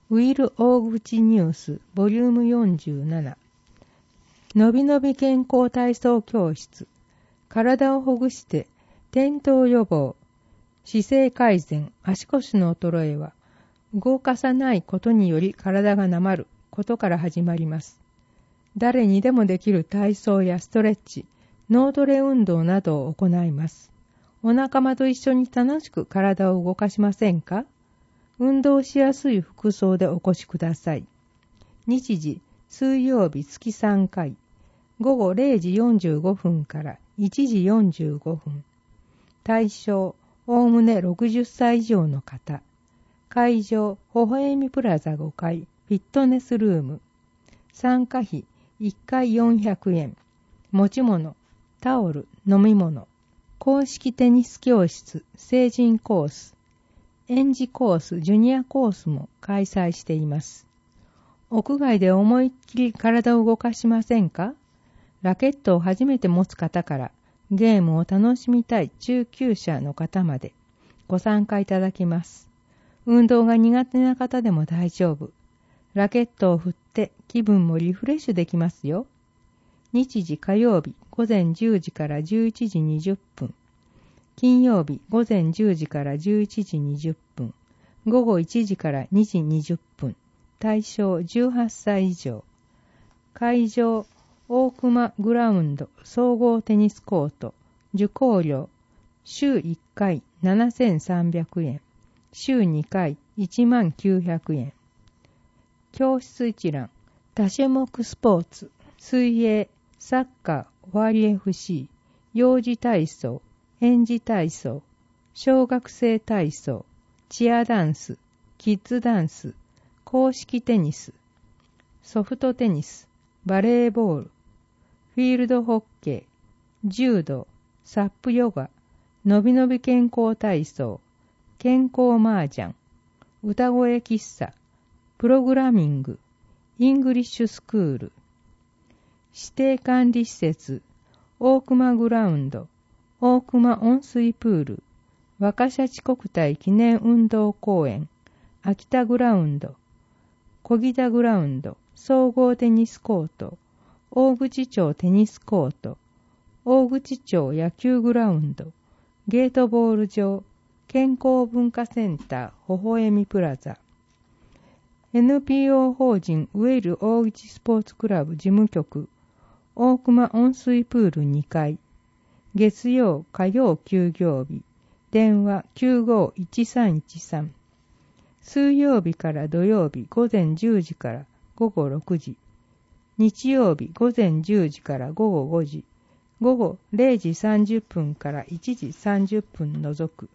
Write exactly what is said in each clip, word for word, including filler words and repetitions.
ウィル・大口ニュースボリュームよんじゅうなな、のびのび健康体操教室、体をほぐして転倒予防、姿勢改善、足腰の衰えは動かさないことにより体がなまることから始まります。誰にでもできる体操やストレッチ、脳トレ運動などを行います。お仲間と一緒に楽しく体を動かしませんか？運動しやすい服装でお越しください。日時、水曜日月さんかい、ごごれいじよんじゅうごふんからいちじよんじゅうごふん。対象、おおむねろくじゅっさい以上の方。会場、ほほえみプラザごかい、フィットネスルーム。参加費、いっかいよんひゃくえん。持ち物、タオル、飲み物。公式テニス教室、成人コース。園児コース、ジュニアコースも開催しています。屋外で思いっきり体を動かしませんか？ラケットを初めて持つ方からゲームを楽しみたい中級者の方までご参加いただきます。運動が苦手な方でも大丈夫。ラケットを振って気分もリフレッシュできますよ。日時火曜日ごぜんじゅうじからじゅういちじにじゅっぷん。金曜日ごぜんじゅうじからじゅういちじにじゅっぷん。ごごいちじからにじにじゅっぷん。対象じゅうはっさい以上。会場大熊グラウンド総合テニスコート。受講料週いっかいななせんさんびゃくえん。週にかいいちまんきゅうひゃくえん。教室一覧多種目スポーツ、水泳、サッカー、ワーリ エフシー、幼児体操、園児体操、小学生体操、チアダンス、キッズダンス、公式テニス、ソフトテニス、バレーボール、フィールドホッケー、柔道、サップヨガ、のびのび健康体操、健康麻雀、歌声喫茶、プログラミング、イングリッシュスクール、指定管理施設、大熊グラウンド、大熊温水プール、若シャチ国体記念運動公園、秋田グラウンド、小木田グラウンド、総合テニスコート、大口町テニスコート、大口町野球グラウンド、ゲートボール場、健康文化センター、ほほえみプラザ、エヌピーオー 法人ウェル大口スポーツクラブ事務局、大熊温水プールにかい、月曜、火曜休業日、電話きゅうごいちさんいちさん、水曜日から土曜日ごぜんじゅうじからごごろくじ、日曜日ごぜんじゅうじからごごごじ、ごごれいじさんじゅっぷんからいちじさんじゅっぷん除く。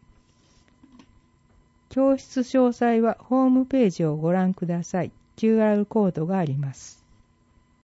教室詳細はホームページをご覧ください。キューアール コードがあります。